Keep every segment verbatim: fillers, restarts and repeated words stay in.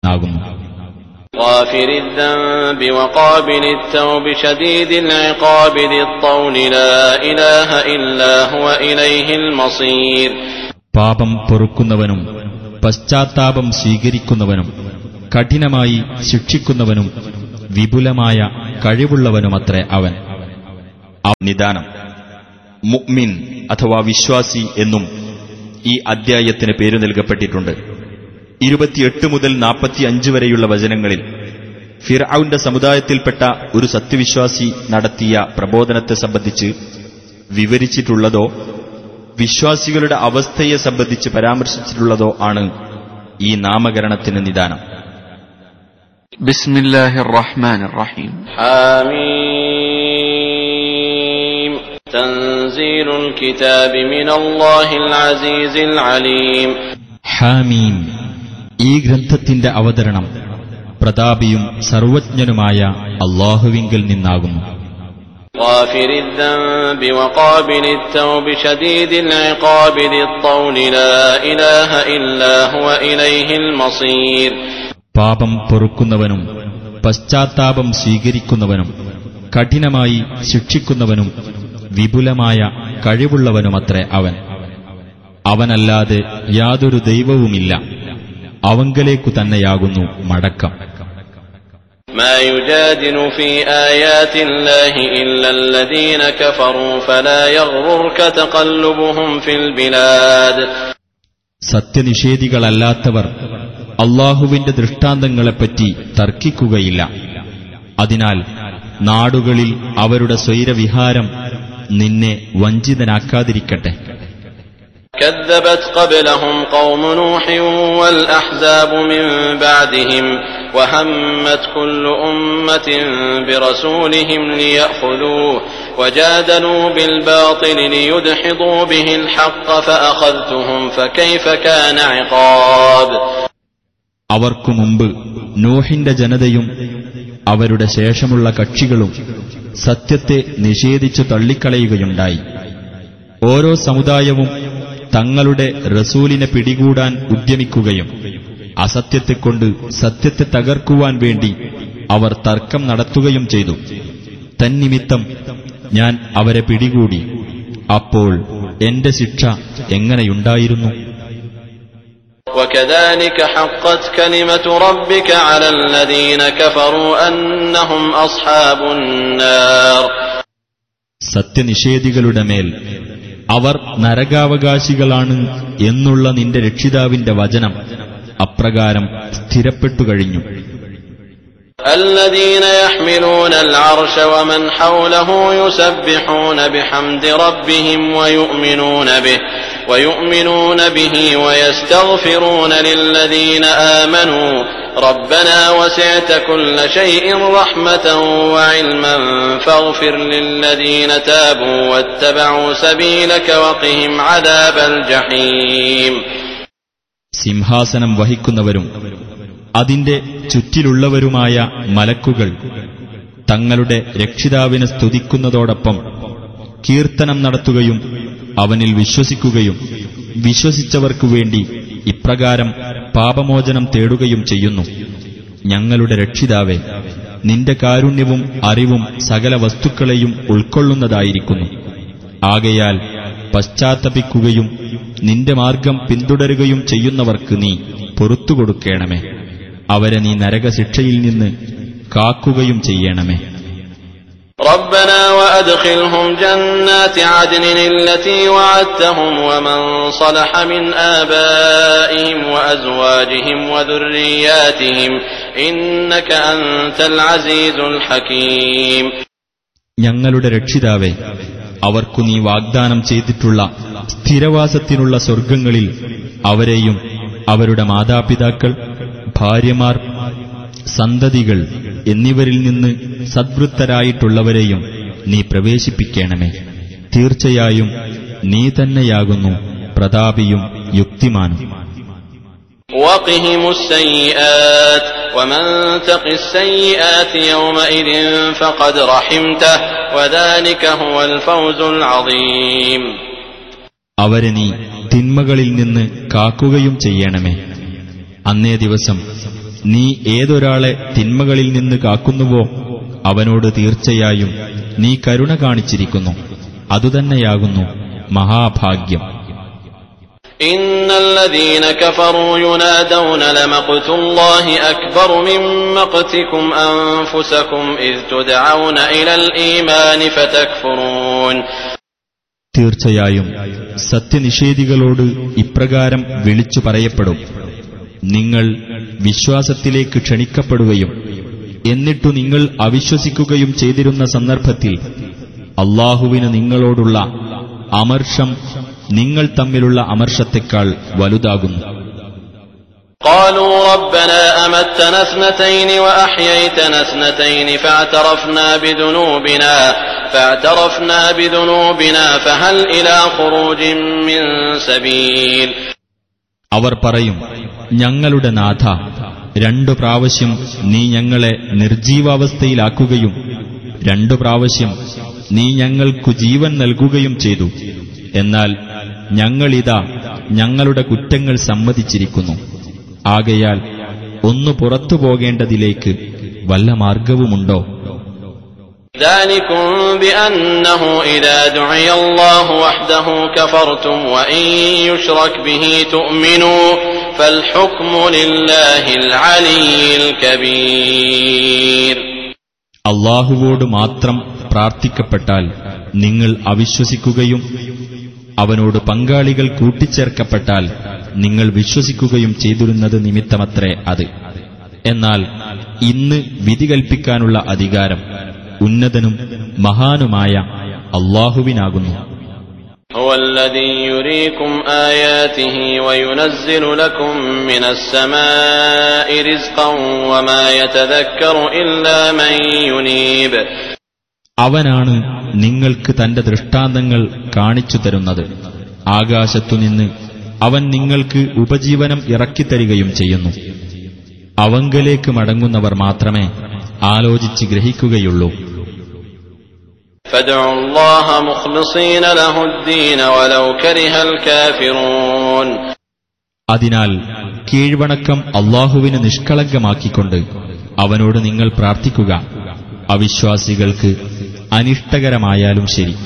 ആകുന്നു. غافر الذنب وقابل التوب شديد العقاب ذي الطول لا إله إلا هو إليه المصير. പാപം പൊറുക്കുന്നവനും പശ്ചാത്താപം സ്വീകരിക്കുന്നവനും കഠിനമായി ശിക്ഷിക്കുന്നവനും വിപുലമായ കഴിവുള്ളവനുമത്രേ അവൻ. നിദാനം മുഅ്മിൻ അഥവാ വിശ്വാസി എന്നും ഈ അദ്ധ്യായത്തിന് പേരു നൽകപ്പെട്ടിട്ടുണ്ട്. ഇരുപത്തിയെട്ട് മുതൽ നാൽപ്പത്തിയഞ്ച് വരെയുള്ള വചനങ്ങളിൽ ഫിർഔന്റെ സമുദായത്തിൽപ്പെട്ട ഒരു സത്യവിശ്വാസി നടത്തിയ പ്രബോധനത്തെ സംബന്ധിച്ച് വിവരിച്ചിട്ടുള്ളതോ വിശ്വാസികളുടെ അവസ്ഥയെ സംബന്ധിച്ച് പരാമർശിച്ചിട്ടുള്ളതോ ആണ് ഈ നാമകരണത്തിന് നിദാനം. ബിസ്മില്ലാഹിർ റഹ്മാനിർ റഹീം. ഹാമീം തൻസീലുൽ കിതാബി മിനല്ലാഹിൽ അസീസിൽ അലീം. ഹാമീം, ഈ ഗ്രന്ഥത്തിന്റെ അവതരണം പ്രതാപിയും സർവജ്ഞനുമായ അല്ലാഹുവിങ്കൽ നിന്നാകുന്നു. غافر الذنب وقابل التوب شديد العقاب ذي الطول لا إله إلا هو إليه المصير. പാപം പൊറുക്കുന്നവനും പശ്ചാത്താപം സ്വീകരിക്കുന്നവനും കഠിനമായി ശിക്ഷിക്കുന്നവനും വിപുലമായ കഴിവുള്ളവനുമത്രേ അവൻ. അവനല്ലാതെ യാതൊരു ദൈവവുമില്ല, അവങ്കലേക്കു തന്നെയാകുന്നു മടക്കം. ما يجادل في آيات الله إلا الذين كفروا فلا يغررك تقلبهم في البلاد. സത്യനിഷേധികളല്ലാത്തവർ അല്ലാഹുവിന്റെ ദൃഷ്ടാന്തങ്ങളെപ്പറ്റി തർക്കിക്കുകയില്ല. അതിനാൽ നാടുകളിൽ അവരുടെ സ്വൈരവിഹാരം നിന്നെ വഞ്ചിതനാക്കാതിരിക്കട്ടെ. كذبت قبلهم قوم نوح والأحزاب من بعدهم وهمت كل أمة برسولهم ليأخذوه وجادلوا بالباطل ليدحضوا به الحق فأخذتهم فكيف كان عقاب. അവർക്കു മുമ്പ് നോഹിന്റെ ജനതയും അവരുടെ ശേഷമുള്ള കക്ഷികളും സത്യത്തെ നിഷേധിച്ചു തള്ളിക്കളയുകയുണ്ടായി. ഓരോ സമുദായവും തങ്ങളുടെ റസൂലിനെ പിടികൂടാൻ ഉദ്യമിക്കുകയും അസത്യത്തെക്കൊണ്ട് സത്യത്തെ തകർക്കുവാൻ വേണ്ടി അവർ തർക്കം നടത്തുകയും ചെയ്തു. തന്നിമിത്തം ഞാൻ അവരെ പിടികൂടി. അപ്പോൾ എന്റെ ശിക്ഷ എങ്ങനെയുണ്ടായിരുന്നു? وكذلك حقت كلمة ربك على الذين كفروا أنهم أصحاب النار. സത്യനിഷേധികളുടെ മേൽ അവർ നരകാവകാശികളാണ് എന്നുള്ള നിന്റെ രക്ഷിതാവിന്റെ വചനം അപ്രകാരം സ്ഥിരപ്പെട്ടുകഴിഞ്ഞു. الذين يحملون العرش ومن حوله يسبحون بحمد ربهم ويؤمنون به ويؤمنون به ويستغفرون للذين آمنوا ربنا وسعت كل شيء رحمة وعلما فاغفر للذين تابوا واتبعوا سبيلك وقهم عذاب الجحيم. സിംഹാസനം വഹിക്കുന്നവരും അതിന്റെ ചുറ്റിലുള്ളവരുമായ മലക്കുകൾ തങ്ങളുടെ രക്ഷിതാവിനെ സ്തുതിക്കുന്നതോടൊപ്പം കീർത്തനം നടത്തുകയും അവനിൽ വിശ്വസിക്കുകയും വിശ്വസിച്ചവർക്കു വേണ്ടി ഇപ്രകാരം പാപമോചനം തേടുകയും ചെയ്യുന്നു. ഞങ്ങളുടെ രക്ഷിതാവേ, നിന്റെ കാരുണ്യവും അറിവും സകല വസ്തുക്കളെയും ഉൾക്കൊള്ളുന്നതായിരിക്കുന്നു. ആകയാൽ പശ്ചാത്തപിക്കുകയും നിന്റെ മാർഗം പിന്തുടരുകയും ചെയ്യുന്നവർക്ക് നീ പൊറുത്തുകൊടുക്കേണമേ. അവരെ നീ നരകശിക്ഷയിൽ നിന്ന് കാക്കുകയും ചെയ്യണമേ. ربنا وأدخلهم جنات عدن التي وعدتهم ومن صلح من آبائهم وأزواجهم وذرياتهم إنك أنت العزيز الحكيم. ഞങ്ങളുടെ രക്ഷിതാവേ, അവർക്കു നീ വാഗ്ദാനം ചെയ്തിട്ടുള്ള സ്ഥിരവാസത്തിനുള്ള സ്വർഗങ്ങളിൽ അവരെയും അവരുടെ മാതാപിതാക്കൾ, ഭാര്യമാർ, സന്തതികൾ എന്നിവരിൽ നിന്ന് സദ്വൃത്തരായിട്ടുള്ളവരെയും നീ പ്രവേശിപ്പിക്കണമേ. തീർച്ചയായും നീ തന്നെയാകുന്നു പ്രതാപിയും യുക്തിമാനും. وقهم السيئات ومن تق السيئات يومئذ فقد رحمته وذلك هو الفوز العظيم. അവരെ നീ തിന്മകളിൽ നിന്ന് കാക്കുകയും ചെയ്യണമേ. അന്നേ ദിവസം നീ ഏതൊരാളെ തിന്മകളിൽ നിന്ന് കാക്കുന്നുവോ അവനോട് തീർച്ചയായും നീ കരുണ കാണിച്ചിരിക്കുന്നു. അതുതന്നെയാകുന്നു മഹാഭാഗ്യം. ഇന്നല്ലദീന കഫറൂ യുനാദൗന ലമഖ്തുല്ലാഹി അക്ബറു മിൻ മഖ്തികും അൻഫുസകും ഇദ് തുദഊന ഇലൽ ഈമാനി ഫതക്ഫുറൂൻ. തീർച്ചയായും സത്യനിഷേധികളോട് ഇപ്രകാരം വിളിച്ചു പറയപ്പെടും: നിങ്ങൾ വിശ്വാസത്തിലേക്ക് ക്ഷണിക്കപ്പെടുകയും എന്നിട്ടു നിങ്ങൾ അവിശ്വസിക്കുകയും ചെയ്തിരുന്ന സന്ദർഭത്തിൽ അല്ലാഹുവിന് നിങ്ങളോടുള്ള അമർഷം നിങ്ങൾ തമ്മിലുള്ള അമർഷത്തെക്കാൾ വലുതാകുന്നു. قالوا ربنا أمتنا اثنتين وأحييتنا اثنتين فاعترفنا بذنوبنا فاعترفنا بذنوبنا فهل إلى خروج من سبيل. അവർ പറയും, ഞങ്ങളുടെ നാഥ, രണ്ടു പ്രാവശ്യം നീ ഞങ്ങളെ നിർജീവാവസ്ഥയിലാക്കുകയും രണ്ടു പ്രാവശ്യം നീ ഞങ്ങൾക്കു ജീവൻ നൽകുകയും ചെയ്തു. എന്നാൽ ഞങ്ങളിതാ ഞങ്ങളുടെ കുറ്റങ്ങൾ സമ്മതിച്ചിരിക്കുന്നു. ആകയാൽ ഒന്നു പുറത്തു പോകേണ്ടതിലേക്ക് വല്ല മാർഗവുമുണ്ടോ? ذلكم بأنه إذا دعي الله وحده كفرتم وإن يشرك به تؤمنوا فالحكم لله العلي الكبير. അല്ലാഹുവോട് മാത്രം പ്രാർത്ഥിക്കപ്പെട്ടാൽ നിങ്ങൾ അവിശ്വസിക്കുകയും അവനോട് പങ്കാളികൾ കൂട്ടിച്ചേർക്കപ്പെട്ടാൽ നിങ്ങൾ വിശ്വസിക്കുകയും ചെയ്തിരുന്നത് നിമിത്തമത്രേ അത്. എന്നാൽ ഇന്ന് വിധി കൽപ്പിക്കാനുള്ള അധികാരം ഉന്നതനും മഹാനുമായ അല്ലാഹുവിനാകുന്നു. هو الذي يريكم آياته وينزل لكم من السماء رزقا وما يتذكر إلا من ينيب. അവനാണ് നിങ്ങൾക്ക് തന്റെ ദൃഷ്ടാന്തങ്ങൾ കാണിച്ചു തരുന്നത്. ആകാശത്തുനിന്ന് അവൻ നിങ്ങൾക്ക് ഉപജീവനം ഇറക്കിത്തരികയും ചെയ്യുന്നു. അവങ്കലേക്ക് മടങ്ങുന്നവർ മാത്രമേ ആലോചിച്ച് ഗ്രഹിക്കുകയുള്ളൂ. فادعوا الله مخلصين له الدين ولو كره الكافرون. അതിനാൽ കീഴ്വണക്കം അല്ലാഹുവിന് നിഷ്കളങ്കമാക്കിക്കൊണ്ട് അവനോട് നിങ്ങൾ പ്രാർത്ഥിക്കുക, അവിശ്വാസികൾക്ക് അനിഷ്ടകരമായാലും ശരി.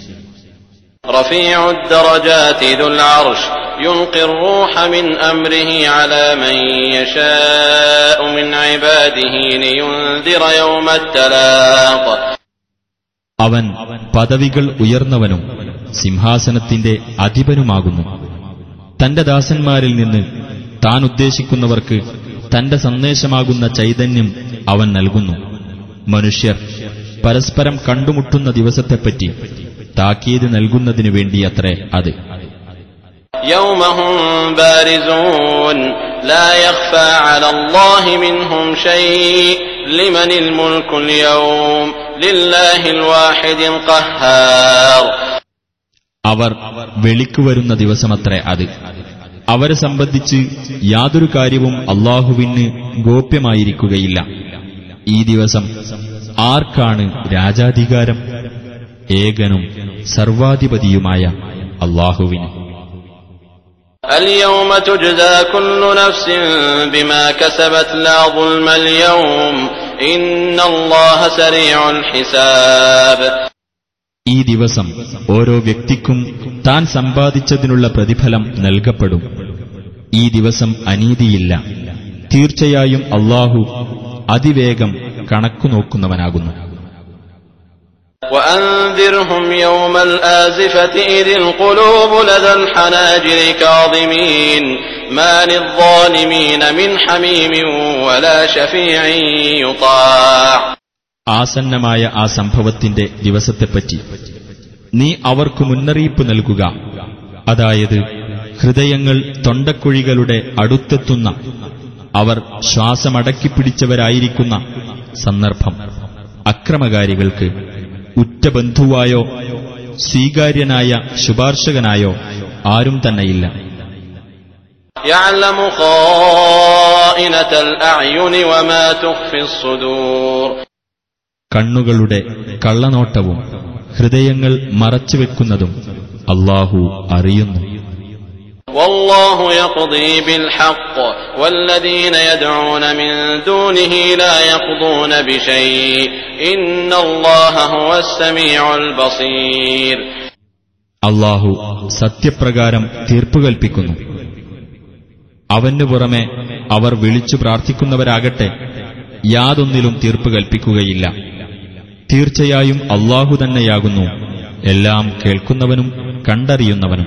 رفيع الدرجات ذو العرش يلقي الروح من أمره على من يشاء من عباده لينذر يوم التلاق. അവൻ പദവികൾ ഉയർന്നവനും സിംഹാസനത്തിന്റെ അധിപനുമാകുന്നു. തന്റെ ദാസന്മാരിൽ നിന്ന് താൻ ഉദ്ദേശിക്കുന്നവർക്ക് തന്റെ സന്ദേശമാകുന്ന ചൈതന്യം അവൻ നൽകുന്നു. മനുഷ്യർ പരസ്പരം കണ്ടുമുട്ടുന്ന ദിവസത്തെപ്പറ്റി താക്കീത് നൽകുന്നതിനു വേണ്ടിയത്രേ അത്. يوم هم بارزون لا يخفى على الله منهم شيء لمن الملك اليوم لله الواحد القهار. അവർ വെളിക്കുവരുന്ന ദിവസമത്രേ അത്. അവരെ സംബന്ധിച്ച് യാതൊരു കാര്യവും അല്ലാഹുവിന് ഗോപ്യമായിരിക്കുകയില്ല. ഈ ദിവസം ആർക്കാണ് രാജാധികാരം? ഏകനും സർവാധിപതിയുമായ അല്ലാഹുവിന്. اليوم تجزى كل نفس بما كسبت لا ظلم اليوم إن الله سريع الحساب. ഈ ദിവസം ഓരോ വ്യക്തിക്കും താൻ സമ്പാദിച്ചതിനുള്ള പ്രതിഫലം നൽകപ്പെടും. ഈ ദിവസം അനീതിയില്ല. തീർച്ചയായും അല്ലാഹു അതിവേഗം കണക്കു നോക്കുന്നവനാകുന്നു. وأنذرهم يوم الآزفة إذ القلوب لدى الحناجر كاظمين ما للظالمين من حميم ولا شفيع يطاع. ആസന്നമായ ആ സംഭവത്തിന്റെ ദിവസത്തെപ്പറ്റി നീ അവർക്ക് മുന്നറിയിപ്പ് നൽകുക. അതായത് ഹൃദയങ്ങൾ തൊണ്ടക്കുഴികളുടെ അടുത്തെത്തുന്ന, അവർ ശ്വാസമടക്കിപ്പിടിച്ചവരായിരിക്കുന്ന സന്ദർഭം. അക്രമകാരികൾക്ക് ഉറ്റ ബന്ധുവായോ സ്വീകാര്യനായ ശുപാർശകനായോ ആരും തന്നെയില്ല. يعلم خائنة الأعين وما تخفي الصدور. കണ്ണുകളുടെ കള്ളനോട്ടവും ഹൃദയങ്ങൾ മറച്ചുവെക്കുന്നതും അല്ലാഹു അറിയുന്നു. والله يقضي بالحق والذين يدعون من دونه لا يقضون بشيء إن الله هو السميع البصير. അല്ലാഹു സത്യപ്രകാരം തീർപ്പ് കൽപ്പിക്കുന്നു. അവനു പുറമെ അവർ വിളിച്ചു പ്രാർത്ഥിക്കുന്നവരാകട്ടെ യാതൊന്നിലും തീർപ്പ് കൽപ്പിക്കുകയില്ല. തീർച്ചയായും അല്ലാഹു തന്നെയാകുന്നു എല്ലാം കേൾക്കുന്നവനും കണ്ടറിയുന്നവനും.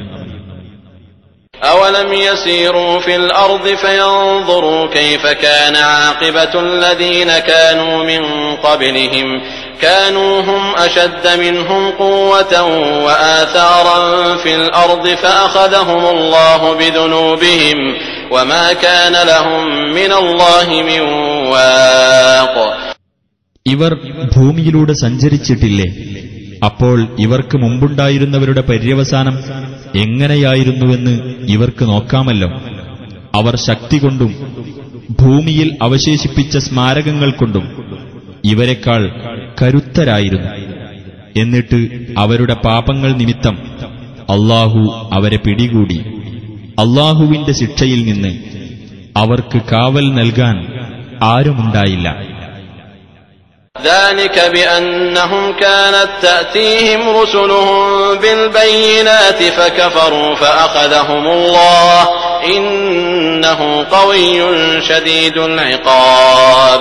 أولم يسيروا في الأرض فينظروا كيف كان عاقبة الذين كانوا من قبلهم كانوا هم أشد منهم قوة وآثارا في الأرض فأخذهم الله بذنوبهم وما كان لهم من الله من واق. ഇവർ ഭൂമിയിലൂടെ സഞ്ചരിച്ചിട്ടില്ലേ? അപ്പോൾ ഇവർക്ക് മുമ്പുണ്ടായിരുന്നവരുടെ പര്യവസാനം എങ്ങനെയായിരുന്നുവെന്ന് ഇവർക്ക് നോക്കാമല്ലോ. അവർ ശക്തി കൊണ്ടും ഭൂമിയിൽ അവശേഷിപ്പിച്ച സ്മാരകങ്ങൾ കൊണ്ടും ഇവരെക്കാൾ കരുത്തരായിരുന്നു. എന്നിട്ട് അവരുടെ പാപങ്ങൾ നിമിത്തം അല്ലാഹു അവരെ പിടികൂടി. അല്ലാഹുവിന്റെ ശിക്ഷയിൽ നിന്ന് അവർക്ക് കാവൽ നൽകാൻ ആരുമുണ്ടായില്ല. ذلك بأنهم كانت تأتيهم رسلهم بالبينات فكفروا فأخذهم الله إنه قوي شديد العقاب.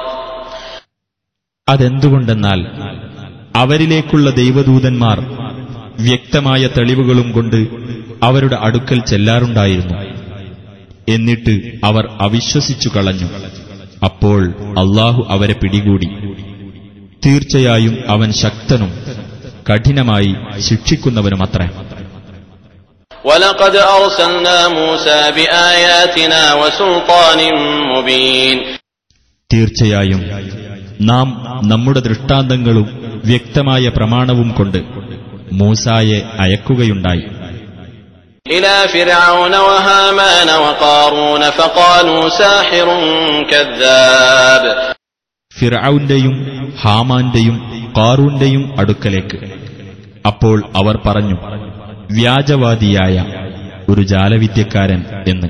അതെന്തുകൊണ്ടെന്നാൽ അവരിലേക്കുള്ള ദൈവദൂതന്മാർ വ്യക്തമായ തെളിവുകളും കൊണ്ട് അവരുടെ അടുക്കൽ ചെല്ലാറുണ്ടായിരുന്നു. എന്നിട്ട് അവർ അവിശ്വസിച്ചു കളഞ്ഞു. അപ്പോൾ അല്ലാഹു അവരെ പിടികൂടി. തീർച്ചയായും അവൻ ശക്തനും കഠിനമായി ശിക്ഷിക്കുന്നവനുമത്രേ. وَلَقَدْ أَرْسَلْنَا مُوسَى بِآيَاتِنَا وَسُلْطَانٍ مُبِينٍ. തീർച്ചയായും നാം നമ്മുടെ ദൃഷ്ടാന്തങ്ങളും വ്യക്തമായ പ്രമാണവും കൊണ്ട് മൂസായെ അയക്കുകയുണ്ടായി. إلى فرعون وهامان وقارون فقالوا ساحر كذاب. ഫിർഔന്റെയും ഹാമാന്റെയും ഖാറൂന്റെയും അടുക്കലേക്ക്. അപ്പോൾ അവർ പറഞ്ഞു, വ്യാജവാദിയായ ഒരു ജാലവിദ്യക്കാരൻ എന്ന്.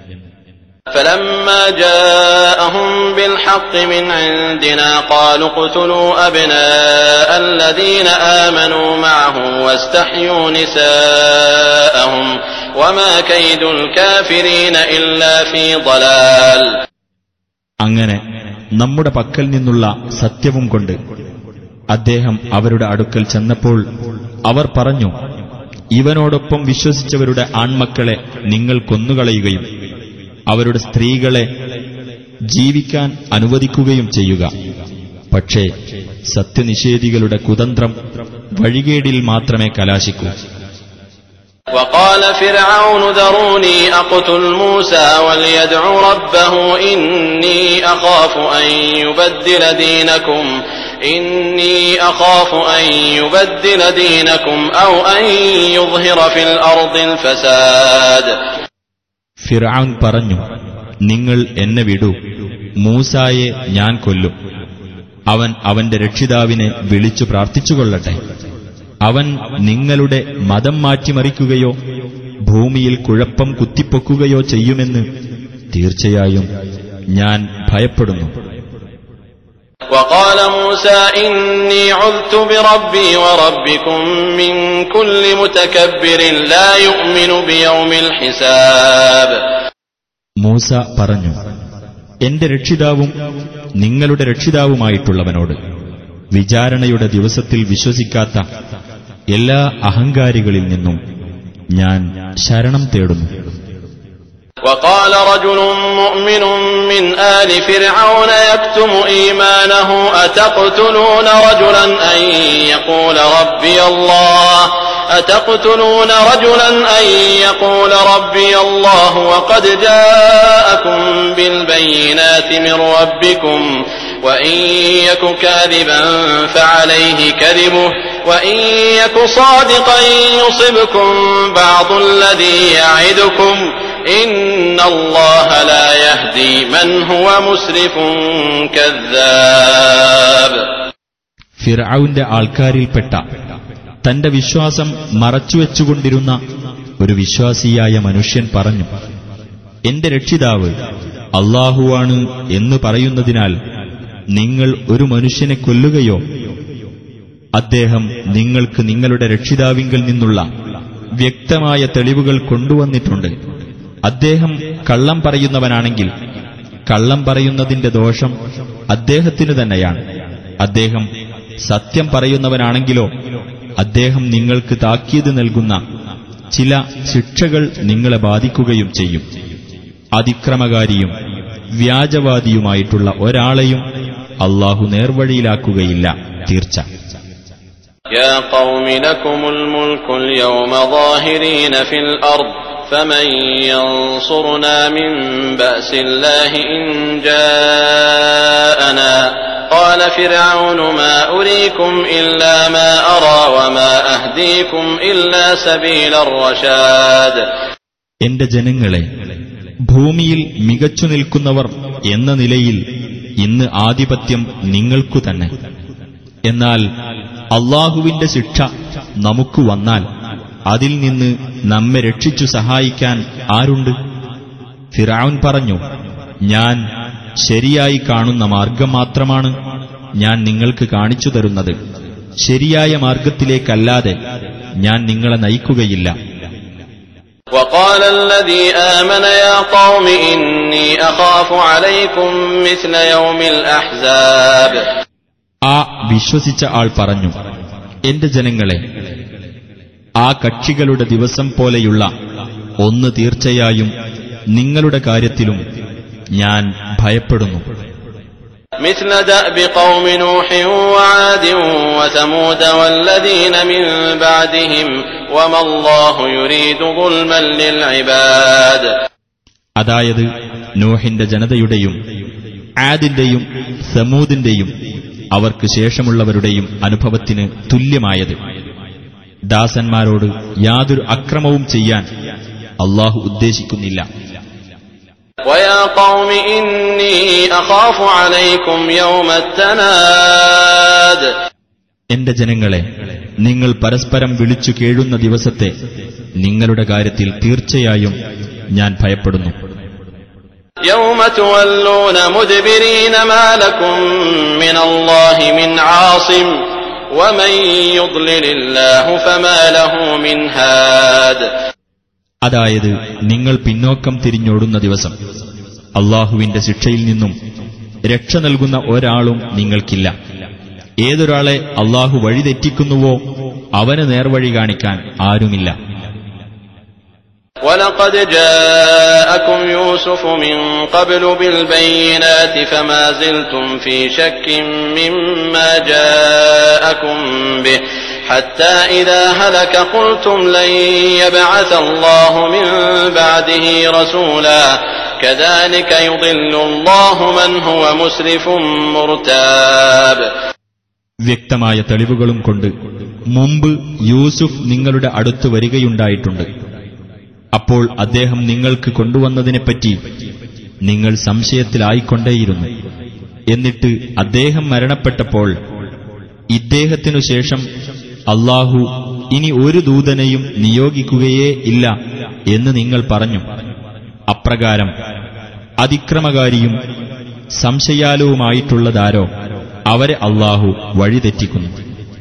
فلما جاءهم بالحق من عندنا قالوا اقتلوا أبناء الذين آمنوا معه واستحيوا نساءهم وما كيد الكافرين إلا في ضلال. അങ്ങനെ നമ്മുടെ പക്കൽ നിന്നുള്ള സത്യവും കൊണ്ട് അദ്ദേഹം അവരുടെ അടുക്കൽ ചെന്നപ്പോൾ അവർ പറഞ്ഞു, ഇവനോടൊപ്പം വിശ്വസിച്ചവരുടെ ആൺമക്കളെ നിങ്ങൾ കൊന്നുകളയുകയും അവരുടെ സ്ത്രീകളെ ജീവിക്കാൻ അനുവദിക്കുകയും ചെയ്യുക. പക്ഷേ സത്യനിഷേധികളുടെ കുതന്ത്രം വഴികേടിൽ മാത്രമേ കലാശിക്കൂ. وقال فرعون ذروني أقتل موسى وليدع ربه إني أخاف أن يبدل دينكم إني أخاف أن يبدل دينكم أو أن يظهر في الأرض الفساد. ഫിർഔൻ പറഞ്ഞു, നിങ്ങൾ എന്നെ വിടൂ, മൂസായെ ഞാൻ കൊല്ലും. അവൻ അവന്റെ രക്ഷിതാവിനെ വിളിച്ചു പ്രാർത്ഥിച്ചുകൊള്ളട്ടെ. അവൻ നിങ്ങളുടെ മതം മാറ്റിമറിക്കുകയോ ഭൂമിയിൽ കുഴപ്പം കുത്തിപ്പൊക്കുകയോ ചെയ്യുമെന്ന് തീർച്ചയായും ഞാൻ ഭയപ്പെടുന്നു. وقال موسى إني عذت بربي وربكم من كل متكبر لا يؤمن بيوم الحساب. മൂസ പറഞ്ഞു, എന്റെ രക്ഷിതാവും നിങ്ങളുടെ രക്ഷിതാവുമായിട്ടുള്ളവനോട് വിചാരണയുടെ ദിവസത്തിൽ വിശ്വസിക്കാത്ത എല്ലാ അഹങ്കാരികളിൽ നിന്നും ഞാൻ ശരണം തേടുന്നു. وقال رجل مؤمن من آل فرعون يكتم إيمانه أتقتلون رجلا أن يقول ربي الله أتقتلون رجلا أن يقول ربي الله وقد جاءكم بالبينات من ربكم وإن يك كاذبا فعليه كذبه وإن يك صادقا يصبكم بعض الذي يعدكم إن الله لا يهدي من هو مسرف كذاب. ഫിർഔന്റെ ആൾക്കാരിൽപ്പെട്ട തന്റെ വിശ്വാസം മറച്ചുവെച്ചുകൊണ്ടിരുന്ന ഒരു വിശ്വാസിയായ മനുഷ്യൻ പറഞ്ഞു, എന്റെ രക്ഷിതാവ് അല്ലാഹുവാണ് എന്ന് പറയുന്നതിനാൽ നിങ്ങൾ ഒരു മനുഷ്യനെ കൊല്ലുകയോ? അദ്ദേഹം നിങ്ങൾക്ക് നിങ്ങളുടെ രക്ഷിതാവിങ്കിൽ നിന്നുള്ള വ്യക്തമായ തെളിവുകൾ കൊണ്ടുവന്നിട്ടുണ്ട്. അദ്ദേഹം കള്ളം പറയുന്നവനാണെങ്കിൽ കള്ളം പറയുന്നതിന്റെ ദോഷം അദ്ദേഹത്തിനു തന്നെയാണ്. അദ്ദേഹം സത്യം പറയുന്നവനാണെങ്കിലോ അദ്ദേഹം നിങ്ങൾക്ക് താക്കീത് നൽകുന്ന ചില ശിക്ഷകൾ നിങ്ങളെ ബാധിക്കുകയും ചെയ്യും. അതിക്രമകാരിയും വ്യാജവാദിയുമായിട്ടുള്ള ഒരാളെയും അല്ലാഹു നേർവഴിയിലാക്കുകയില്ല, തീർച്ച. يا قوم لكم الملك اليوم ظاهرين في الأرض فمن ينصرنا من بأس الله إن جاءنا قال فرعون ما أريكم إلا ما أرى وما أهديكم إلا سبيل الرشاد. എന്റെ ജനങ്ങളെ, ഭൂമിയിൽ മികച്ചു നിൽക്കുന്നവർ എന്ന നിലയിൽ ഇന്ന് ആധിപത്യം നിങ്ങൾക്കു തന്നെ. എന്നാൽ അല്ലാഹുവിന്റെ ശിക്ഷ നമുക്ക് വന്നാൽ അതിൽ നിന്ന് നമ്മെ രക്ഷിച്ചു സഹായിക്കാൻ ആരുണ്ട്? ഫിർഔൻ പറഞ്ഞു, ഞാൻ ശരിയായി കാണുന്ന മാർഗം മാത്രമാണ് ഞാൻ നിങ്ങൾക്ക് കാണിച്ചു തരുന്നത്. ശരിയായ മാർഗത്തിലേക്കല്ലാതെ ഞാൻ നിങ്ങളെ നയിക്കുകയില്ല. وقال الذي آمن يا قوم إني أخاف عليكم مثل يوم الأحزاب. ആ വിശ്വസിച്ച ആൾ പറഞ്ഞു, എന്റെ ജനങ്ങളെ, ആ കക്ഷികളുടെ ദിവസം പോലെയുള്ള ഒന്ന് തീർച്ചയായും നിങ്ങളുടെ കാര്യത്തിലും ഞാൻ ഭയപ്പെടുന്നു. مثل دأب قوم نوح وعاد وثمود والذين من بعدهم وما الله يريد ظلما للعباد. അതായത് നൂഹിന്റെ ജനതയുടെയും ആദിന്റെയും സമൂദിന്റെയും അവർക്ക് ശേഷമുള്ളവരുടെയും അനുഭവത്തിന് തുല്യമായത്. ദാസന്മാരോട് യാതൊരു അക്രമവും ചെയ്യാൻ അല്ലാഹു ഉദ്ദേശിക്കുന്നില്ല. ويا قوم إني أخاف عليكم يوم التناد. എന്റെ ജനങ്ങളെ, നിങ്ങൾ പരസ്പരം വിളിച്ചു കേഴുന്ന ദിവസത്തെ നിങ്ങളുടെ കാര്യത്തിൽ തീർച്ചയായും ഞാൻ ഭയപ്പെടുന്നു. يوم تولون مدبرين ما لكم من الله من عاصم ومن يضلل الله فما له من هاد. അതായത് നിങ്ങൾ പിന്നോക്കം തിരിഞ്ഞോടുന്ന ദിവസം അല്ലാഹുവിന്റെ ശിക്ഷയിൽ നിന്നും രക്ഷ നൽകുന്ന ഒരാളും നിങ്ങൾക്കില്ല. ഏതൊരാളെ അല്ലാഹു വഴിതെറ്റിക്കുന്നുവോ അവന് നേർവഴി കാണിക്കാൻ ആരുമില്ല. وَلَقَدْ جَاءَكُمْ يُوسُفُ مِنْ قَبْلُ بِالْبَيِّنَاتِ فَمَا زِلْتُمْ فِي شَكٍّ مِّمَّا جَاءَكُمْ بِهِ حَتَّى إِذَا هَلَكَ قُلْتُمْ لَنْ يَبْعَثَ اللَّهُ مِنْ بَعْدِهِ رَسُولًا كَذَلِكَ يُضِلُّ اللَّهُ مَنْ هُوَ مُسْرِفٌ مُرْتَابٌ. വ്യക്തമായ തെളിവുകളും കൊണ്ട് മുമ്പ് യൂസുഫ് നിങ്ങളുടെ അടുത്ത് വരികയുണ്ടായിട്ടുണ്ട്. അപ്പോൾ അദ്ദേഹം നിങ്ങൾക്ക് കൊണ്ടുവന്നതിനെപ്പറ്റി നിങ്ങൾ സംശയത്തിലായിക്കൊണ്ടേയിരുന്നു. എന്നിട്ട് അദ്ദേഹം മരണപ്പെട്ടപ്പോൾ ഇദ്ദേഹത്തിനു ശേഷം അല്ലാഹു ഇനി ഒരു ദൂതനെയും നിയോഗിക്കുകയേ ഇല്ല എന്ന് നിങ്ങൾ പറഞ്ഞു. അപ്രകാരം അതിക്രമകാരിയും സംശയാലുവുമായിട്ടുള്ളതാരോ അവരെ അല്ലാഹു വഴിതെറ്റിക്കുന്നു.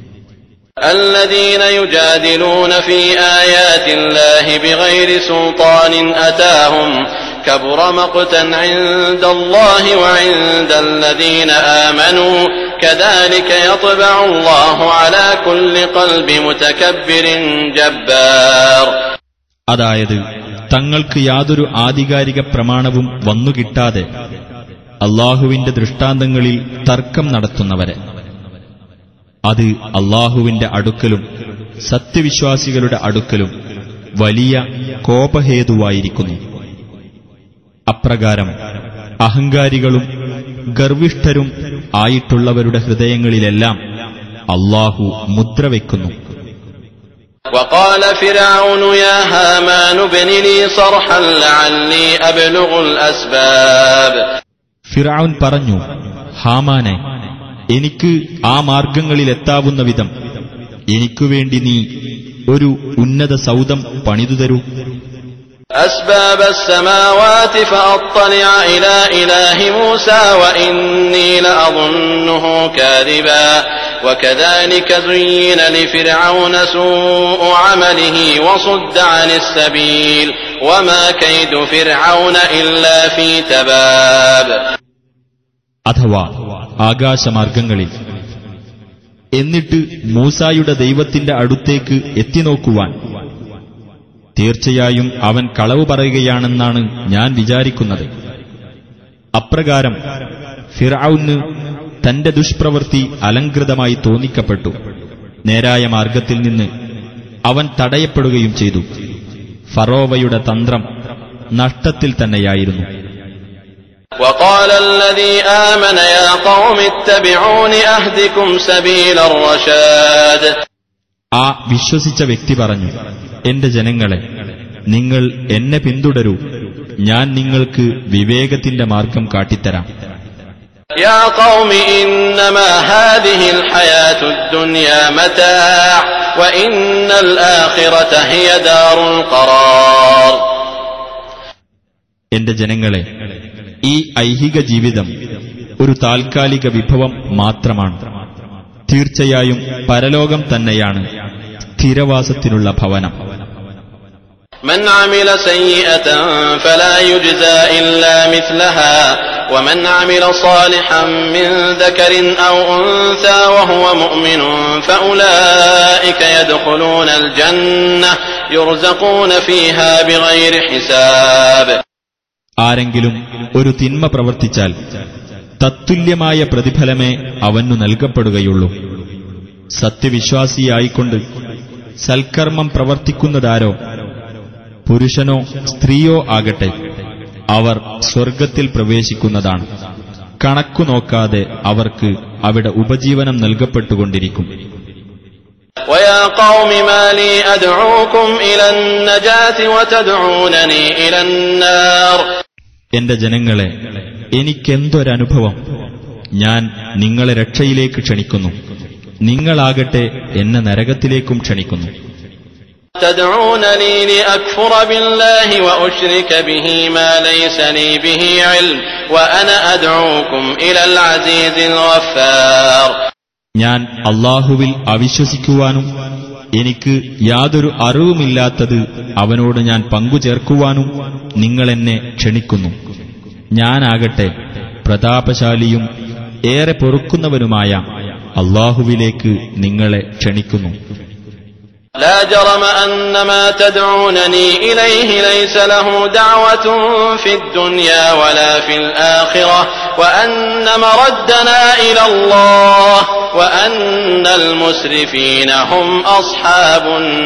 الذين يجادلون في آيات الله بغير سلطان أتاهم كبر مقتا عند الله وعند الذين آمنوا كذلك يطبع الله على كل قلب متكبر جبار. അതായത് തങ്ങൾക്ക് യാതൊരു ആധികാരിക പ്രമാണവും വന്നുകിട്ടാതെ അല്ലാഹുവിന്റെ ദൃഷ്ടാന്തങ്ങളിൽ തർക്കം നടത്തുന്നവരെ അത് അല്ലാഹുവിന്റെ അടുക്കലും സത്യവിശ്വാസികളുടെ അടുക്കലും വലിയ കോപഹേതുവായിരിക്കുന്നു. അപ്രകാരം അഹങ്കാരികളും ഗർവിഷ്ഠരും ആയിട്ടുള്ളവരുടെ ഹൃദയങ്ങളിലെല്ലാം അല്ലാഹു മുദ്രവെക്കുന്നു. وقال فرعون يا هامان ابن لي صرحا لعلي أبلغ الأسباب. ഫിർഔൻ പറഞ്ഞു, ഹാമാനെ, എനിക്ക് ആ മാർഗങ്ങളിലെത്താവുന്ന വിധം എനിക്കുവേണ്ടി നീ ഒരു ഉന്നത സൗധം പണിതുതരൂ. أسباب السماوات فأطلع إلى إله موسى وإني لأظنه كاذبا وكذلك زين لفرعون سوء عمله وصد عن السبيل وما كيد فرعون إلا في تباب. അഥവാ ആകാശമാർഗങ്ങളിൽ എന്നിട്ട് മൂസായുടെ ദൈവത്തിന്റെ അടുത്തേക്ക് എത്തിനോക്കുവാൻ, തീർച്ചയായും അവൻ കളവ് പറയുകയാണെന്നാണ് ഞാൻ വിചാരിക്കുന്നത്. അപ്രകാരം ഫിർഔന് തന്റെ ദുഷ്പ്രവൃത്തി അലങ്കൃതമായി തോന്നിക്കപ്പെട്ടു. നേരായ മാർഗത്തിൽ നിന്ന് അവൻ തടയപ്പെടുകയും ചെയ്തു. ഫറോവയുടെ തന്ത്രം നഷ്ടത്തിൽ തന്നെയായിരുന്നു. وقال الذي آمن يا قوم اتبعون أهدكم سبيل الرشاد. ആ വിശ്വസിച്ച വ്യക്തി പറഞ്ഞു, എന്റെ ജനങ്ങളെ, നിങ്ങൾ എന്നെ പിന്തുടരൂ, ഞാൻ നിങ്ങൾക്ക് വിവേകത്തിന്റെ മാർഗം കാട്ടിത്തരാം. يا قوم إنما هذه الحياة الدنيا متاع وإن الآخرة هي دار القرار. എന്റെ ജനങ്ങളെ, ഈ ഐഹിക ജീവിതം ഒരു താൽക്കാലിക വിഭവം മാത്രമാണ്. തീർച്ചയായും പരലോകം തന്നെയാണ് സ്ഥിരവാസത്തിനുള്ള ഭവനം. من عمل سيئة فلا يجزى إلا مثلها ومن عمل صالحا من ذكر أو أنثى وهو مؤمن فأولئك يدخلون الجنة يرزقون فيها بغير حساب. ആരെങ്കിലും ഒരു തിന്മ പ്രവർത്തിച്ചാൽ തത്തുല്യമായ പ്രതിഫലമേ അവനു നൽകപ്പെടുകയുള്ളൂ. സത്യവിശ്വാസിയായിക്കൊണ്ട് സൽക്കർമ്മം പ്രവർത്തിക്കുന്നതാരോ, പുരുഷനോ സ്ത്രീയോ ആകട്ടെ, അവർ സ്വർഗത്തിൽ പ്രവേശിക്കുന്നതാണ്. കണക്കു നോക്കാതെ അവർക്ക് അവിടെ ഉപജീവനം നൽകപ്പെട്ടുകൊണ്ടിരിക്കും. وَيَا قَوْمِ مَا لِي أَدْعُوكُمْ إِلَى النَّجَاةِ وَتَدْعُونَنِي إِلَى النَّارِ. എന്റെ ജനങ്ങളെ, എനിക്കെന്തൊരനുഭവം! ഞാൻ നിങ്ങളെ രക്ഷയിലേക്ക് ക്ഷണിക്കുന്നു, നിങ്ങളാകട്ടെ എന്നെ നരകത്തിലേക്കും ക്ഷണിക്കുന്നു. تدعونني لأكفر بالله وأشرك به ما ليس لي به علم وأنا أدعوكم إلى العزيز الغفار. ഞാൻ അല്ലാഹുവിൽ അവിശ്വസിക്കുവാനും എനിക്ക് യാതൊരു അറിവുമില്ലാത്തത് അവനോട് ഞാൻ പങ്കുചേർക്കുവാനും നിങ്ങളെന്നെ ക്ഷണിക്കുന്നു. ഞാനാകട്ടെ പ്രതാപശാലിയും ഏറെ പൊറുക്കുന്നവനുമായ അല്ലാഹുവിലേക്ക് നിങ്ങളെ ക്ഷണിക്കുന്നു. لا جرم أن ما تدعونني إليه ليس له دعوة في الدنيا ولا في الآخرة وأن مردنا إلى الله وأن المسرفين هم أصحاب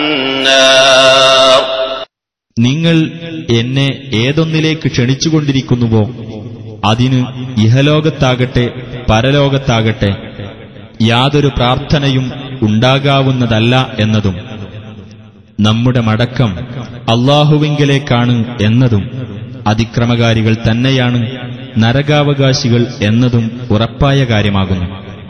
النار. നിങ്ങൾ എന്നെ ഏതൊന്നിലേക്ക് ക്ഷണിച്ചുകൊണ്ടിരിക്കുന്നുവോ അതിന് ഇഹലോകത്താകട്ടെ പരലോകത്താകട്ടെ യാതൊരു പ്രാർത്ഥനയും ഉണ്ടാകാവുന്നതല്ല എന്നതും നമ്മുടെ മടക്കം അല്ലാഹുവിങ്കലേക്കാണ് എന്നതും അതിക്രമകാരികൾ തന്നെയാണ് നരകാവകാശികൾ എന്നതും ഉറപ്പായ കാര്യമാകുന്നു.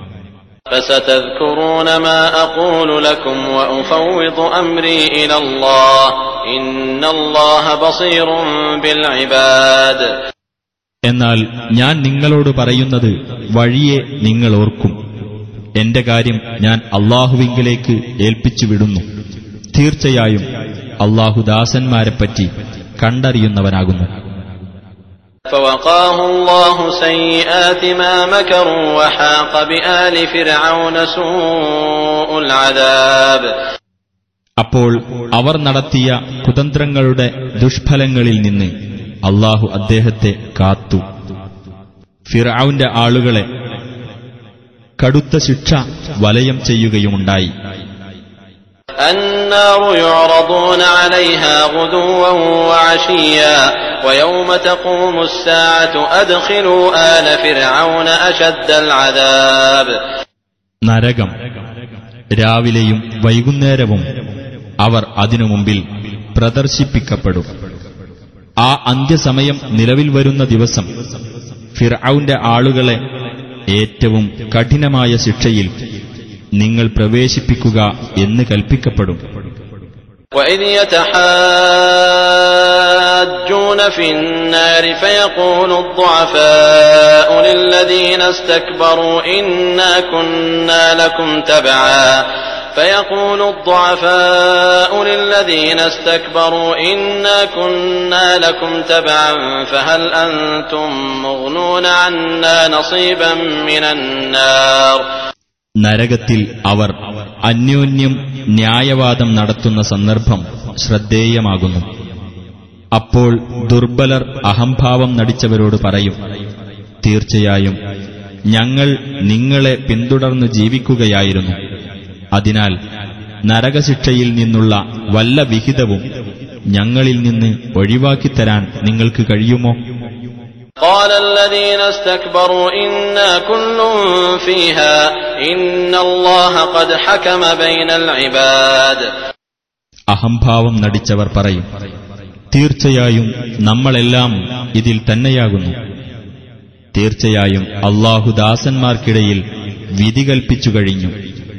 فستذكرون ما أقول لكم وأفوض أمري إلى الله إن الله بصير بالعباد. എന്നാൽ ഞാൻ നിങ്ങളോട് പറയുന്നത് വഴിയെ നിങ്ങൾ ഓർക്കും. എന്റെ കാര്യം ഞാൻ അല്ലാഹുവിങ്കലേക്ക് ഏൽപ്പിച്ചു വിടുന്നു. തീർച്ചയായും അല്ലാഹു ദാസന്മാരെപ്പറ്റി കണ്ടറിയുന്നവനാകുന്നു. فوقاه الله سيئات ما مكروا وحاق بآل فرعون سوء العذاب. അപ്പോൾ അവർ നടത്തിയ കുതന്ത്രങ്ങളുടെ ദുഷ്ഫലങ്ങളിൽ നിന്ന് അല്ലാഹു അദ്ദേഹത്തെ കാത്തു. ഫിർഔന്റെ ആളുകളെ കടുത്ത ശിക്ഷ വലയം ചെയ്യുകയുമുണ്ടായി. النار يعرضون عليها غدوا وعشيا ويوم تقوم الساعة أدخلوا آل فرعون أشد العذاب. നരകം രാവിലെയും വൈകുന്നേരവും അവർ അതിനു മുമ്പിൽ പ്രദർശിപ്പിക്കപ്പെടും. ആ അന്ത്യസമയം നിലവിൽ വരുന്ന ദിവസം ഫിർഔന്റെ ആളുകളെ ഏറ്റവും കഠിനമായ ശിക്ഷയിൽ നിങ്ങൾ പ്രവേശിപ്പിക്കുക എന്ന് കൽപ്പിക്കപ്പെടും. وإذ يتحاجون في النار فيقول الضعفاء للذين استكبروا إنا كنا لكم تبعا فيقول الضعفاء للذين استكبروا إنا كنا لكم تبعا فهل أنتم مغنون عنا نصيبا من النار. നരകത്തിൽ അവർ അന്യോന്യം ന്യായവാദം നടത്തുന്ന സന്ദർഭം ശ്രദ്ധേയമാകുന്നു. അപ്പോൾ ദുർബലർ അഹംഭാവം നടിച്ചവരോട് പറയും, തീർച്ചയായും ഞങ്ങൾ നിങ്ങളെ പിന്തുടർന്ന് ജീവിക്കുകയായിരുന്നു. അതിനാൽ നരകശിക്ഷയിൽ നിന്നുള്ള വല്ല വിഹിതവും ഞങ്ങളിൽ നിന്ന് ഒഴിവാക്കിത്തരാൻ നിങ്ങൾക്ക് കഴിയുമോ? قال الذين استكبروا إنا كل فيها إن الله قد حكم بين العباد. അഹംഭാവം നടിച്ചവർ പറയും, തീർച്ചയായും നമ്മളെല്ലാം ഇതിൽ തന്നെയാകുന്നു. തീർച്ചയായും അല്ലാഹു ദാസന്മാർക്കിടയിൽ വിധി കൽപ്പിച്ചു കഴിഞ്ഞു.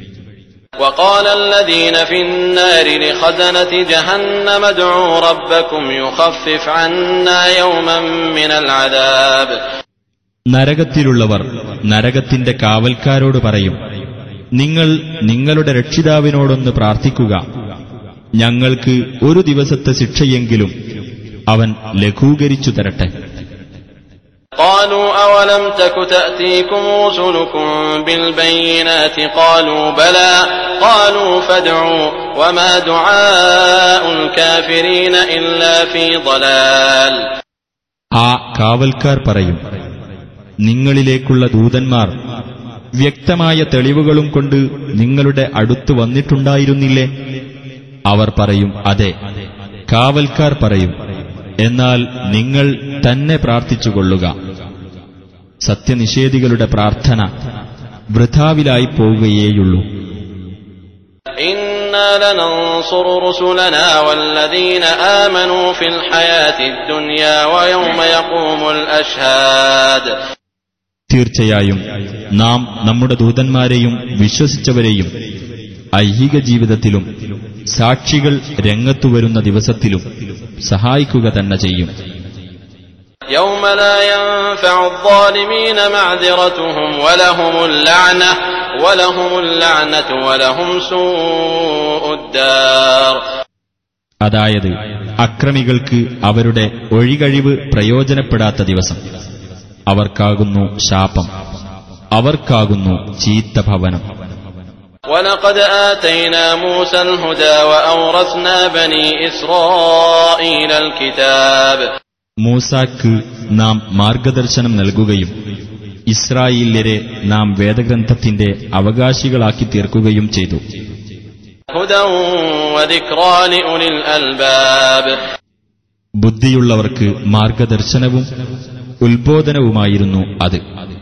وقال الذين في النار لخزنة جهنم ادعوا ربكم يخفف عنا يوما من العذاب. നരകത്തിലുള്ളവർ നരകത്തിന്റെ കാവൽക്കാരോട് പറയും, നിങ്ങൾ നിങ്ങളുടെ രക്ഷിതാവിനോടൊന്ന് പ്രാർത്ഥിക്കുക, ഞങ്ങൾക്ക് ഒരു ദിവസത്തെ ശിക്ഷയെങ്കിലും അവൻ ലഘൂകരിച്ചു തരട്ടെ. قالوا أولم تك تأتيكم رسلكم بالبينات قالوا بلى قالوا فادعوا وما دعاء الكافرين إلا في ضلال. ആ കാവൽക്കാർ പറയും, നിങ്ങളിലേക്കുള്ള ദൂതന്മാർ വ്യക്തമായ തെളിവുകളും കൊണ്ട് നിങ്ങളുടെ അടുത്ത് വന്നിട്ടുണ്ടായിരുന്നില്ലേ? അവർ പറയും, അതെ. കാവൽക്കാർ പറയും, എന്നാൽ നിങ്ങൾ തന്നെ പ്രാർത്ഥിച്ചുകൊള്ളുക. സത്യനിഷേധികളുടെ പ്രാർത്ഥന വൃഥാവിലായി പോവുകയേയുള്ളൂ. إنا لننصر رسلنا والذين آمنوا في الحياة الدنيا ويوم يقوم الأشهاد. തീർച്ചയായും നാം നമ്മുടെ ദൂതന്മാരെയും വിശ്വസിച്ചവരെയും ഐഹിക ജീവിതത്തിലും സാക്ഷികൾ രംഗത്തുവരുന്ന ദിവസത്തിലും സഹായിക്കുക തന്നെ ചെയ്യും. يوم لا ينفع الظالمين معذرتهم ولهم اللعنة ولهم اللعنة ولهم سوء الدار. അതായത് അക്രമികൾക്ക് അവരുടെ ഒഴികഴിവ് പ്രയോജനപ്പെടാത്ത ദിവസം. അവർക്കാകുന്നു ശാപം, അവർക്കാകുന്നു ചീത്ത ഭവനം. وَلَقَدْ آتَيْنَا مُوسَى الْهُدَى وَأَوْرَثْنَا بَنِي إِسْرَائِيلَ الْكِتَابَ. മൂസാക്ക് നാം മാർഗദർശനം നൽകുകയും ഇസ്രായേല്യരെ നാം വേദഗ്രന്ഥത്തിന്റെ അവകാശികളാക്കി തീർക്കുകയും ചെയ്തു. هُدًى وَذِكْرَى لِأُولِي الْأَلْبَابِ. ബുദ്ധിയുള്ളവർക്ക് മാർഗദർശനവും ഉത്ബോധനവുമായിരുന്നു അത്.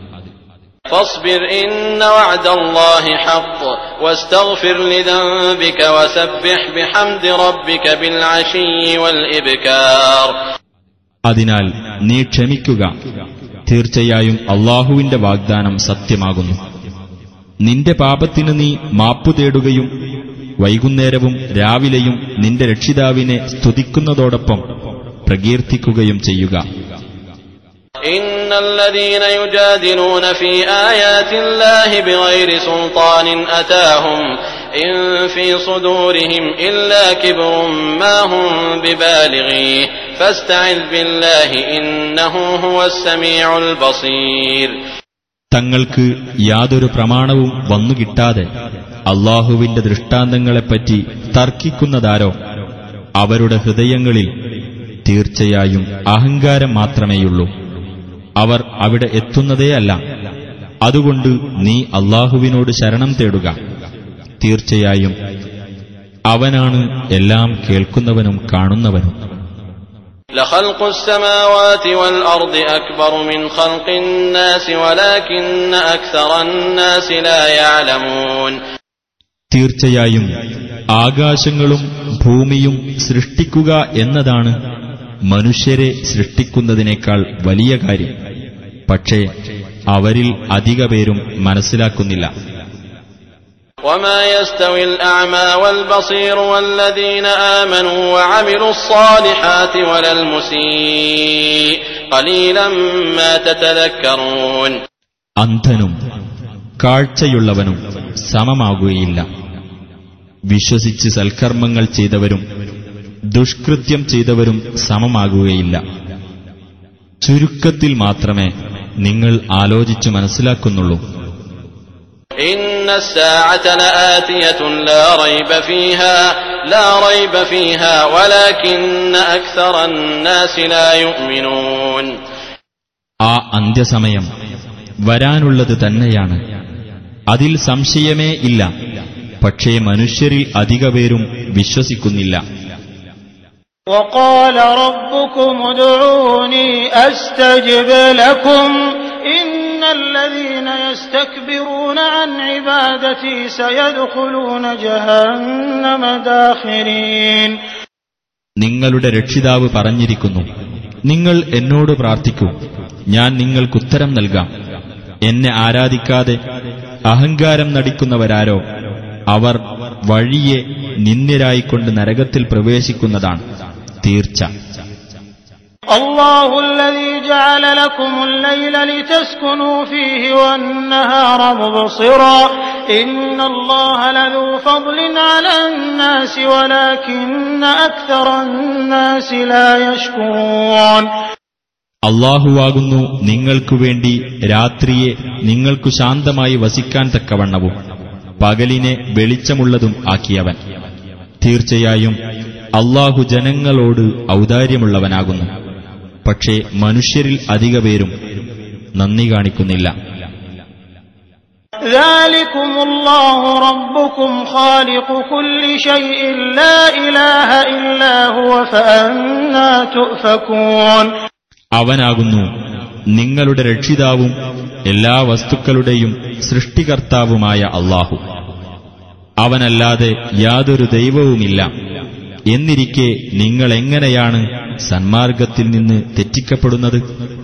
فاصبر إن وعد الله حق واستغفر لذنبك وسبح بحمد ربك بالعشي والإبكار. അതിനാൽ നീ ക്ഷമിക്കുക, തീർച്ചയായും അല്ലാഹുവിന്റെ വാഗ്ദാനം സത്യമാകുന്നു. നിന്റെ പാപത്തിന് നീ മാപ്പു തേടുകയും വൈകുന്നേരവും രാവിലെയും നിന്റെ രക്ഷിതാവിനെ സ്തുതിക്കുന്നതോടൊപ്പം പ്രകീർത്തിക്കുകയും ചെയ്യുക. إن الذين يجادلون في آيات الله بغير سلطان أتاهم إن في صدورهم إلا كبر ما هم ببالغيه فاستعذ بالله إنه هو السميع البصير. തങ്ങൾക്ക് യാതൊരു പ്രമാണവും വന്നുകിട്ടാതെ അല്ലാഹുവിന്റെ ദൃഷ്ടാന്തങ്ങളെപ്പറ്റി തർക്കിക്കുന്നതാരോ അവരുടെ ഹൃദയങ്ങളിൽ തീർച്ചയായും അഹങ്കാരം മാത്രമേയുള്ളൂ. അവർ അവിടെ എത്തുന്നതേയല്ല. അതുകൊണ്ട് നീ അല്ലാഹുവിനോട് ശരണം തേടുക. തീർച്ചയായും അവനാണ് എല്ലാം കേൾക്കുന്നവനും കാണുന്നവനും. لخلق السماوات والأرض أكبر من خلق الناس ولكن أكثر الناس لا يعلمون. തീർച്ചയായും ആകാശങ്ങളും ഭൂമിയും സൃഷ്ടിക്കുക എന്നതാണ് മനുഷ്യരെ സൃഷ്ടിക്കുന്നതിനേക്കാൾ വലിയ കാര്യം. പക്ഷേ അവരിൽ അധിക പേരും മനസ്സിലാക്കുന്നില്ല. وما يستوي الأعمى والبصير والذين آمنوا وعملوا الصالحات ولا المسيء قليلا ما تتذكرون. അന്ധനും കാഴ്ചയുള്ളവനും സമമാകുകയില്ല. വിശ്വസിച്ച് സൽക്കർമ്മങ്ങൾ ചെയ്തവരും ദുഷ്കൃത്യം ചെയ്തവരും സമമാകുകയില്ല. ചുരുക്കത്തിൽ മാത്രമേ നിങ്ങൾ ആലോചിച്ചു മനസ്സിലാക്കുന്നുള്ളൂ. إن الساعة لآتية لا ريب فيها لا ريب فيها ولكن أكثر الناس لا يؤمنون. ആ അന്ത്യസമയം വരാനുള്ളത് തന്നെയാണ്, അതിൽ സംശയമേ ഇല്ല. പക്ഷേ മനുഷ്യരിൽ അധികപേരും വിശ്വസിക്കുന്നില്ല. وقال ربكم ادعوني أستجب لكم إن الذين يستكبرون عن عبادتي سيدخلون جهنم داخرين. നിങ്ങളുടെ രക്ഷിതാവ് പറഞ്ഞിരിക്കുന്നു, നിങ്ങൾ എന്നോട് പ്രാർത്ഥിക്കൂ, ഞാൻ നിങ്ങൾക്കുത്തരം നൽകാം. എന്നെ ആരാധിക്കാതെ അഹങ്കാരം നടിക്കുന്നവരാരോ അവർ വഴിയെ നിന്ദ്യരായിക്കൊണ്ട് നരകത്തിൽ പ്രവേശിക്കുന്നതാണ് തീർച്ച. الله الذي جعل لكم الليل لتسكنوا فيه والنهار مبصرا إن الله لذو فضل على الناس ولكن أكثر الناس لا يشكرون. അല്ലാഹുവാകുന്നു നിങ്ങൾക്കുവേണ്ടി രാത്രിയെ നിങ്ങൾക്കു ശാന്തമായി വസിക്കാൻ തക്കവണ്ണവും പകലിനെ വെളിച്ചമുള്ളതും ആക്കിയവൻ. തീർച്ചയായും അല്ലാഹു ജനങ്ങളോട് ഔദാര്യമുള്ളവനാകുന്നു. പക്ഷേ മനുഷ്യരിൽ അധികപേരും നന്ദി കാണിക്കുന്നില്ല. ذلكم الله ربكم خالق كل شيء لا إله إلا هو فأنى تؤفكون. അവനാകുന്നു നിങ്ങളുടെ രക്ഷിതാവും എല്ലാ വസ്തുക്കളുടെയും സൃഷ്ടികർത്താവുമായ അല്ലാഹു. അവനല്ലാതെ യാതൊരു ദൈവവുമില്ല. എന്നിരിക്കെ നിങ്ങളെങ്ങനെയാണ് സന്മാർഗത്തിൽ നിന്ന് തെറ്റിക്കപ്പെടുന്നത്?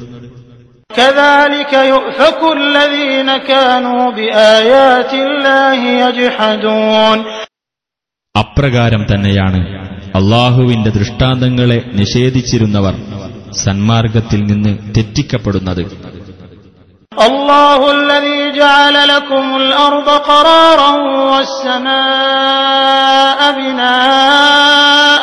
كذلك يؤفك الذين كانوا بآيات الله يجحدون. അപ്രകാരം തന്നെയാണ് അല്ലാഹുവിന്റെ ദൃഷ്ടാന്തങ്ങളെ നിഷേധിച്ചിരുന്നവർ സന്മാർഗത്തിൽ നിന്ന് തെറ്റിക്കപ്പെടുന്നത്. الله الذي جعل لكم الأرض قرارا والسماء بناء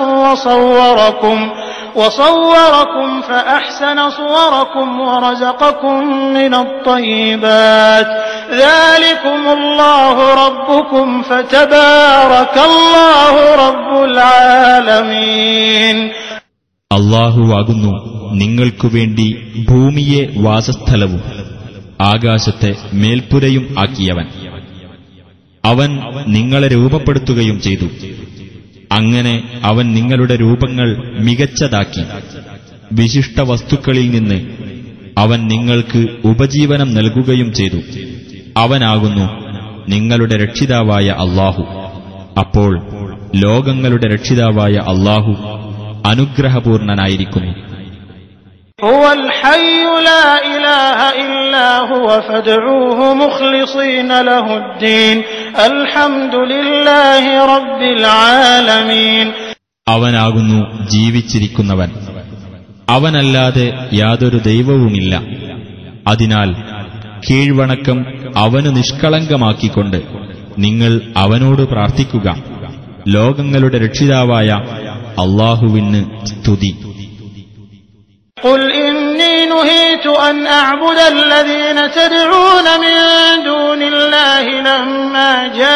وصوركم وصوركم فأحسن صوركم ورزقكم من الطيبات ذلكم الله ربكم فتبارك الله رب العالمين. അല്ലാഹുവാകുന്നു നിങ്ങൾക്കുവേണ്ടി ഭൂമിയെ വാസസ്ഥലവും ആകാശത്തെ മേൽപ്പുരയും ആക്കിയവൻ. അവൻ നിങ്ങളെ രൂപപ്പെടുത്തുകയും ചെയ്തു. അങ്ങനെ അവൻ നിങ്ങളുടെ രൂപങ്ങൾ മികച്ചതാക്കി. വിശിഷ്ട വസ്തുക്കളിൽ നിന്ന് അവൻ നിങ്ങൾക്ക് ഉപജീവനം നൽകുകയും ചെയ്തു. അവനാകുന്നു നിങ്ങളുടെ രക്ഷിതാവായ അല്ലാഹു. അപ്പോൾ ലോകങ്ങളുടെ രക്ഷിതാവായ അല്ലാഹു അനുഗ്രഹപൂർണനായിരിക്കുന്നു. هو الحي لا إله إلا هو فادعوه مخلصين له الدين الحمد لله رب العالمين. അവനാകുന്നു ജീവിച്ചിരിക്കുന്നവൻ, അവനല്ലാതെ യാതൊരു ദൈവവുമില്ല. അതിനാൽ കീഴ്വണക്കം അവന് നിഷ്കളങ്കമാക്കിക്കൊണ്ട് നിങ്ങൾ അവനോട് പ്രാർത്ഥിക്കുക. ലോകങ്ങളുടെ രക്ഷിതാവായ അല്ലാഹുവിന് സ്തുതി. قل إني نهيت أن أعبد الذين تدعون من دون الله لما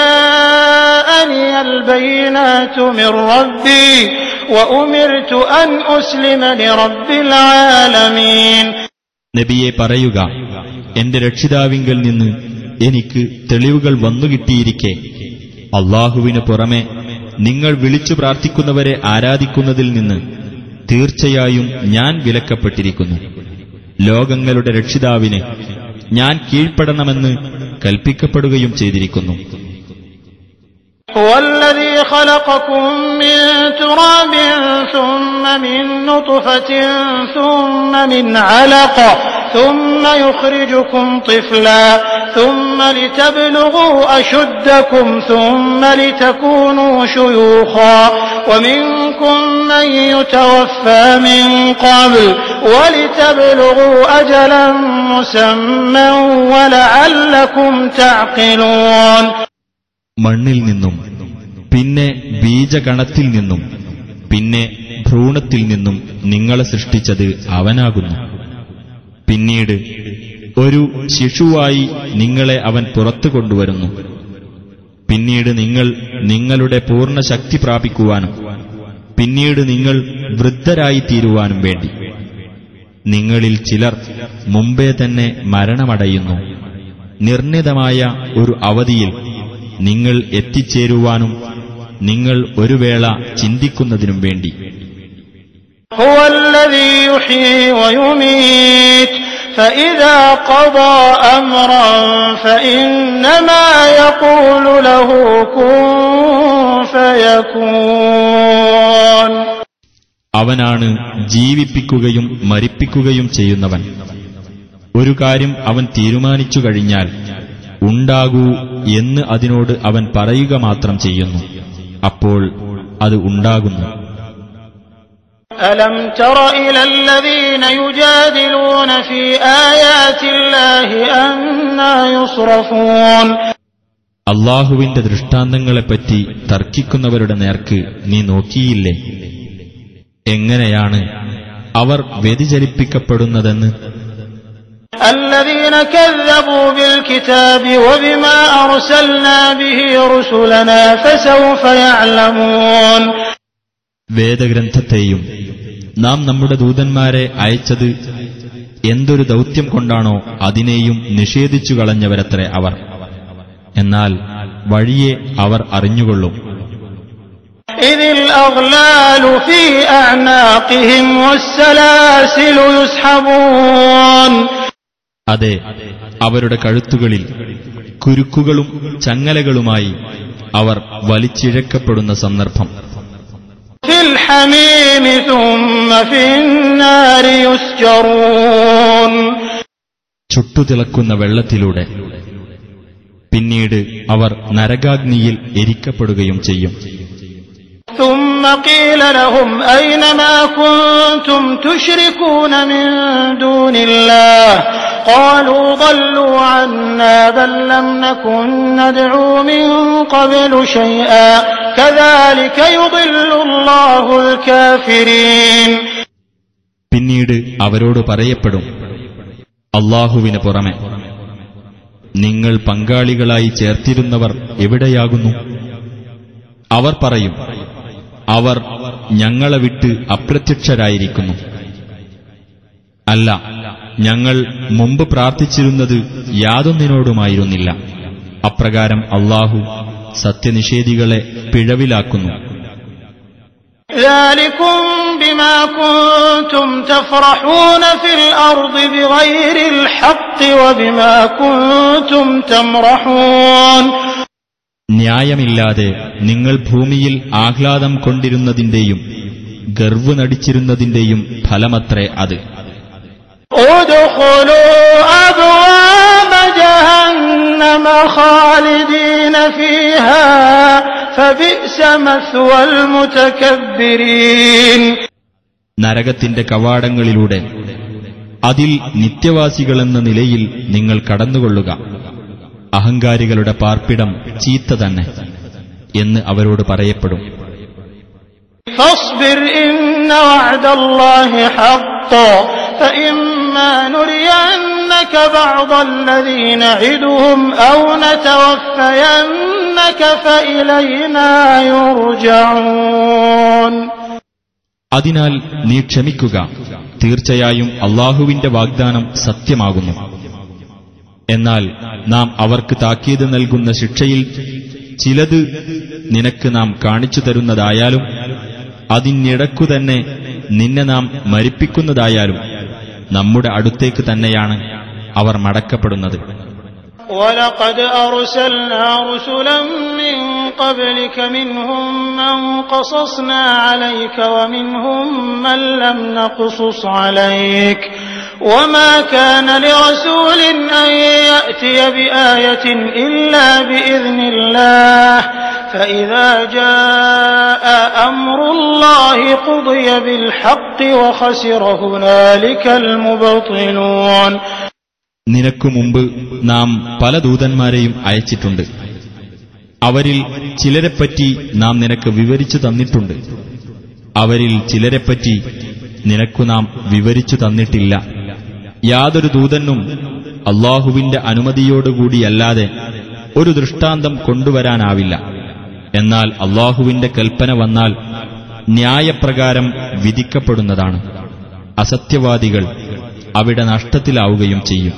جاءني البينات من ربي وأمرت أن أسلم لرب العالمين. നബിയെ പറയുക, എന്റെ രക്ഷിതാവിങ്കൽ നിന്ന് എനിക്ക് തെളിവുകൾ വന്നുകിട്ടിയിരിക്കെ അല്ലാഹുവിനു പുറമെ നിങ്ങൾ വിളിച്ചു പ്രാർത്ഥിക്കുന്നവരെ ആരാധിക്കുന്നതിൽ നിന്ന് തീർച്ചയായും ഞാൻ വിലക്കപ്പെട്ടിരിക്കുന്നു. ലോകങ്ങളുടെ രക്ഷിതാവിന് ഞാൻ കീഴ്പ്പെടണമെന്ന് കൽപ്പിക്കപ്പെടുകയും ചെയ്തിരിക്കുന്നു. هو الذي خلقكم من تراب ثم من نطفة ثم من علقة ثم يخرجكم طفلا ثم لتبلغوا أشدكم ثم لتكونوا شيوخا ومنكم من يتوفى من قبل ولتبلغوا أجلا مسمى ولعلكم تعقلون. മണ്ണിൽ നിന്നും പിന്നെ ബീജഗണത്തിൽ നിന്നും പിന്നെ ഭ്രൂണത്തിൽ നിന്നും നിങ്ങളെ സൃഷ്ടിച്ചത് അവനാകുന്നു. പിന്നീട് ഒരു ശിശുവായി നിങ്ങളെ അവൻ പുറത്തു കൊണ്ടുവരുന്നു. പിന്നീട് നിങ്ങൾ നിങ്ങളുടെ പൂർണ്ണ ശക്തി പ്രാപിക്കുവാനും പിന്നീട് നിങ്ങൾ വൃദ്ധരായിത്തീരുവാനും വേണ്ടി നിങ്ങളിൽ ചിലർ മുമ്പേ തന്നെ മരണമടയുന്നു. നിർണിതമായ ഒരു അവധിയിൽ നിങ്ങൾ എത്തിച്ചേരുവാനും നിങ്ങൾ ഒരു വേള ചിന്തിക്കുന്നതിനും വേണ്ടി. هو الذي يحيي ويميت فإذا قضى أمرا فإنما يقول له كن فيكون. അവനാണ് ജീവിപ്പിക്കുകയും മരിപ്പിക്കുകയും ചെയ്യുന്നവൻ. ഒരു കാര്യം അവൻ തീരുമാനിച്ചു കഴിഞ്ഞാൽ ഉണ്ടാകൂ എന്ന് അതിനോട് അവൻ പറയുക മാത്രം ചെയ്യുന്നു. അപ്പോൾ അത് ഉണ്ടാകുന്നു. ألم تر إلى الذين يجادلون في آيات الله أنى يصرفون. അല്ലാഹുവിന്റെ ദൃഷ്ടാന്തങ്ങളെപ്പറ്റി തർക്കിക്കുന്നവരുടെ നേർക്ക് നീ നോക്കിയില്ലേ? എങ്ങനെയാണ് അവർ വ്യതിചലിപ്പിക്കപ്പെടുന്നതെന്ന്. الذين كذبوا بالكتاب وبما أرسلنا به رسلنا فسوف يعلمون. വേദഗ്രന്ഥത്തെയും നാം നമ്മുടെ ദൂതന്മാരെ അയച്ചത് എന്തൊരു ദൗത്യം കൊണ്ടാണോ അതിനെയും നിഷേധിച്ചു കളഞ്ഞവരത്രേ അവർ. എന്നാൽ വഴിയെ അവർ അറിഞ്ഞുകൊള്ളും. إذ الأغلال في أعناقهم والسلاسل يسحبون. അതെ, അവരുടെ കഴുത്തുകളിൽ കുരുക്കുകളും ചങ്ങലകളുമായി അവർ വലിച്ചിഴക്കപ്പെടുന്ന സന്ദർഭം. في الحميم ثم في النار يسجرون. ചുട്ടുതിളക്കുന്ന വെള്ളത്തിലൂടെ പിന്നീട് അവർ നരകാഗ്നിയിൽ എരിക്കപ്പെടുകയും ചെയ്യും. ثم قيل لهم أين ما كنتم تشركون من دون الله قالوا ضلوا عنا بل لم نكن ندعو من قبل شيئا كذلك يضل الله الكافرين. പിന്നീട് അവരോട് പറയപ്പെടും, അല്ലാഹുവിന് പുറമെ നിങ്ങൾ പങ്കാളികളായി ചേർത്തിരുന്നവർ എവിടെയാകുന്നു? അവർ പറയും, അവർ ഞങ്ങളെ വിട്ട് അപ്രത്യക്ഷരായിരിക്കുന്നു. അല്ല, ഞങ്ങൾ മുമ്പ് പ്രാർത്ഥിച്ചിരുന്നത് യാതൊന്നിനോടുമായിരുന്നില്ല. അപ്രകാരം അല്ലാഹു സത്യനിഷേധികളെ പിഴവിലാക്കുന്നു. ذلكم بما كنتم تفرحون في الأرض بغير الحق وبما كنتم تمرحون. ന്യായമില്ലാതെ നിങ്ങൾ ഭൂമിയിൽ ആഹ്ലാദം കൊണ്ടിരുന്നതിന്റെയും ഗർവ് നടിച്ചിരുന്നതിന്റെയും ഫലമത്രേ അത്. ادخلوا أبواب جهنم خالدين فيها فبئس مثوى المتكبرين. നരകത്തിന്റെ കവാടങ്ങളിലൂടെ അതിൽ നിത്യവാസികളെന്ന നിലയിൽ നിങ്ങൾ കടന്നുകൊള്ളുക. അഹങ്കാരികളുടെ പാർപ്പിടം ചീത്ത തന്നെ എന്ന് അവരോട് പറയപ്പെടും. فاصبر إن وعد الله حق فإما نرينك بعض الذي نعدهم أو نتوفينك فإلينا يرجعون. അതിനാൽ നീ ക്ഷമിക്കുക, തീർച്ചയായും അല്ലാഹുവിന്റെ വാഗ്ദാനം സത്യമാകുന്നു. എന്നാൽ നാം അവർക്ക് താക്കീത് നൽകുന്ന ശിക്ഷയിൽ ചിലത് നിനക്ക് നാം കാണിച്ചു തരുന്നതായാലും അതിനിടക്കുതന്നെ നിന്നെ നാം മരിപ്പിക്കുന്നതായാലും നമ്മുടെ അടുത്തേക്ക് തന്നെയാണ് അവർ മടക്കപ്പെടുന്നത്. وَلَقَدْ أَرْسَلْنَا رُسُلًا مِّن قَبْلِكَ مِنْهُم مَّن قَصَصْنَا عَلَيْكَ وَمِنْهُم مَّن لَّمْ نَقْصُصْ عَلَيْكَ وَمَا كَانَ لِرَسُولٍ أَن يَأْتِيَ بِآيَةٍ إِلَّا بِإِذْنِ اللَّهِ فَإِذَا جَاءَ أَمْرُ اللَّهِ قُضِيَ بِالْحَقِّ وَخَسِرَ هُنَالِكَ الْمُبْطِلُونَ. നിനക്കു മുമ്പ് നാം പല ദൂതന്മാരെയും അയച്ചിട്ടുണ്ട്. അവരിൽ ചിലരെപ്പറ്റി നാം നിനക്ക് വിവരിച്ചു തന്നിട്ടുണ്ട്. അവരിൽ ചിലരെപ്പറ്റി നിനക്കു നാം വിവരിച്ചു തന്നിട്ടില്ല. യാതൊരു ദൂതനും അല്ലാഹുവിന്റെ അനുമതിയോടുകൂടിയല്ലാതെ ഒരു ദൃഷ്ടാന്തം കൊണ്ടുവരാനാവില്ല. എന്നാൽ അല്ലാഹുവിന്റെ കൽപ്പന വന്നാൽ ന്യായപ്രകാരം വിധിക്കപ്പെടുന്നതാണ്. അസത്യവാദികൾ അവിടെ നഷ്ടത്തിലാവുകയും ചെയ്യും.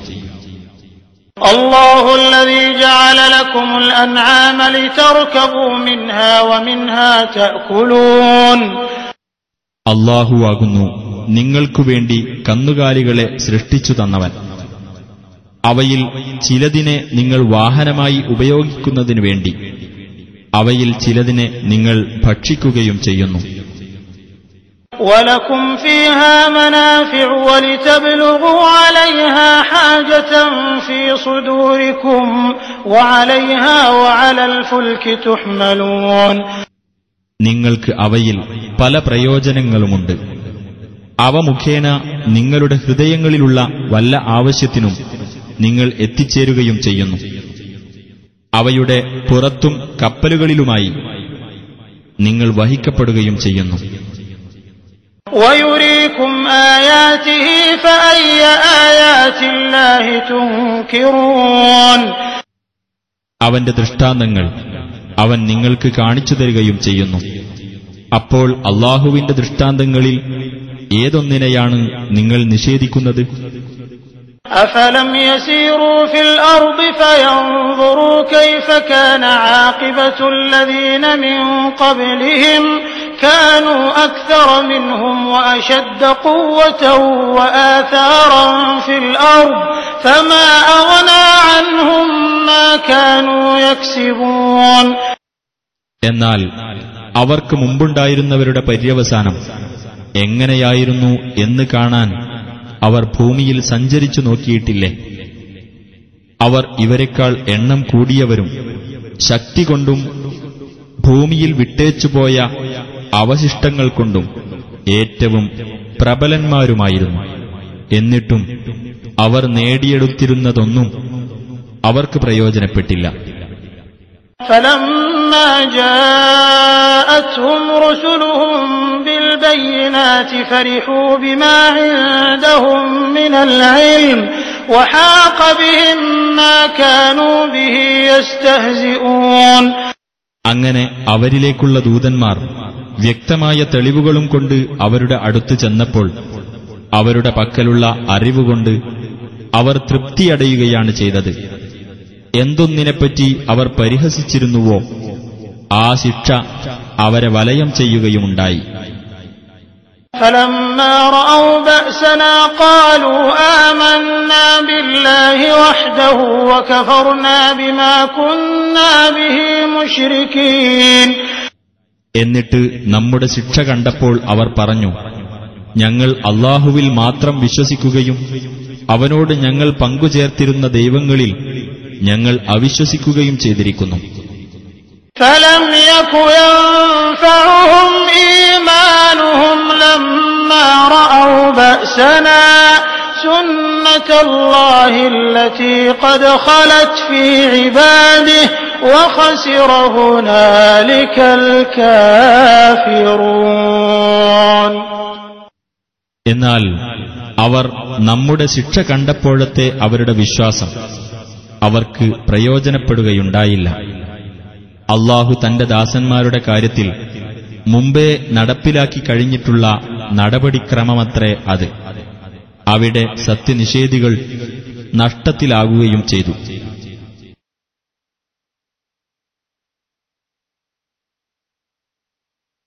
അല്ലാഹു അല്ലദീ ജഅല ലക്കുമുൽ അൻആമ ലിതർകബൂ മിൻഹാ വമിൻഹാ തഅകുലൂൻ. അല്ലാഹുവാകുന്നു നിങ്ങൾക്കുവേണ്ടി കന്നുകാലികളെ സൃഷ്ടിച്ചു തന്നവൻ. അവയിൽ ചിലതിനെ നിങ്ങൾ വാഹനമായി ഉപയോഗിക്കുന്നതിനു വേണ്ടി അവയിൽ ചിലതിനെ നിങ്ങൾ ഭക്ഷിക്കുകയും ചെയ്യുന്നു. وَلَكُمْ فِيهَا مَنَافِعُ وَلِتَبْلُغُوا عَلَيْهَا حَاجَةً فِي صُدُورِكُمْ وَعَلَيْهَا وَعَلَى الْفُلْكِ تُحْمَلُونَ. നിങ്ങൾക്ക് അവയിൽ പല പ്രയോജനങ്ങളുമുണ്ട്. അവ മുഖേന നിങ്ങളുടെ ഹൃദയങ്ങളിലുള്ള വല്ല ആവശ്യത്തിനും നിങ്ങൾ എത്തിച്ചേരുകയും ചെയ്യുന്നു. അവയുടെ പുറത്തും കപ്പലുകളിലുമായി നിങ്ങൾ വഹിക്കപ്പെടുകയും ചെയ്യുന്നു. وَيُرِيكُمْ آيَاتِهِ فَأَيَّ آيَاتِ اللَّهِ تُنْكِرُونَ. അവന്റെ ദൃഷ്ടാന്തങ്ങൾ അവൻ നിങ്ങൾക്ക് കാണിച്ചു തരികയും ചെയ്യുന്നു. അപ്പോൾ അല്ലാഹുവിന്റെ ദൃഷ്ടാന്തങ്ങളിൽ ഏതൊന്നിനെയാണ് നിങ്ങൾ നിഷേധിക്കുന്നത്? أَفَلَمْ يَسِيرُوا فِي الْأَرْضِ فَيَنظُرُوا كَيْفَ كَانَ عَاقِبَةُ الَّذِينَ مِن قَبْلِهِمْ كَانُوا أَكْثَرَ مِنْهُمْ وَأَشَدَّ قُوَّةً وَآثَارًا فِي الْأَرْضِ فَمَا أَغْنَىٰ عَنْهُم مَّا كَانُوا يَكْسِبُونَ. എന്നാൽ അവർക്ക് മുമ്പുണ്ടായിരുന്നവരുടെ പര്യവസാനം എങ്ങനെയായിരുന്നു എന്ന് കാണാൻ അവർ ഭൂമിയിൽ സഞ്ചരിച്ചു നോക്കിയിട്ടില്ലേ? അവർ ഇവരെക്കാൾ എണ്ണം കൂടിയവരും ശക്തി കൊണ്ടും ഭൂമിയിൽ വിട്ടേച്ചുപോയ അവശിഷ്ടങ്ങൾ കൊണ്ടും ഏറ്റവും പ്രബലന്മാരുമായിരുന്നു. എന്നിട്ടും അവർ നേടിയെടുത്തിരുന്നതൊന്നും അവർക്ക് പ്രയോജനപ്പെട്ടില്ല. فَلَمَّا جَاءَتْهُمْ رُسُلُهُم بِالْبَيِّنَاتِ فَرِحُوا بِمَا عِندَهُم مِّنَ الْعِلْمِ وَحَاقَ بِهِم مَّا كَانُوا بِهِ يَسْتَهْزِئُونَ. അങ്ങനെ അവരിലേക്കുള്ള ദൂതന്മാർ വ്യക്തമായ തെളിവുകളും കൊണ്ട് അവരുടെ അടുത്ത് ചെന്നപ്പോൾ അവരുടെ പക്കലുള്ള അറിവുകൊണ്ട് അവർ തൃപ്തിയടയുകയാണ് ചെയ്തത്. എന്തൊന്നിനെപ്പറ്റി അവർ പരിഹസിച്ചിരുന്നുവോ ആ ശിക്ഷ അവരെ വലയം ചെയ്യുകയുമുണ്ടായി. فَلَمَّا رَأَوْا بَأْسَنَا قَالُوا آمَنَّا بِاللَّهِ وَحْدَهُ وَكَفَرْنَا بِمَا كُنَّا بِهِ مُشْرِكِينَ. എന്നിട്ട് നമ്മുടെ ശിക്ഷ കണ്ടപ്പോൾ അവർ പറഞ്ഞു, ഞങ്ങൾ അല്ലാഹുവിൽ മാത്രം വിശ്വസിക്കുകയും അവനോട് ഞങ്ങൾ പങ്കുചേർത്തിരുന്ന ദൈവങ്ങളിൽ ഞങ്ങൾ അവിശ്വസിക്കുകയും ചെയ്തിരിക്കുന്നു. فَلَمْ يَكُ يَنفَعُهُمْ إِيمَانُهُمْ لَمَّا رَأَوْا بَأْسَنَا سُنَّةَ اللَّهِ الَّتِي قَدْ خَلَتْ فِي عِبَادِهِ وَخَسِرَ هُنَالِكَ الْكَافِرُونَ. എന്നാൽ അവർ നമ്മുടെ ശിക്ഷ കണ്ടപ്പോഴത്തെ അവരുടെ വിശ്വാസം അവർക്ക് പ്രയോജനപ്പെടുകയുണ്ടായില്ല. അല്ലാഹു തന്റെ ദാസന്മാരുടെ കാര്യത്തിൽ മുമ്പേ നടപ്പിലാക്കി കഴിഞ്ഞിട്ടുള്ള നടപടിക്രമമത്രേ അത്. അവിടെ സത്യനിഷേധികൾ നഷ്ടത്തിലാകുകയും ചെയ്തു.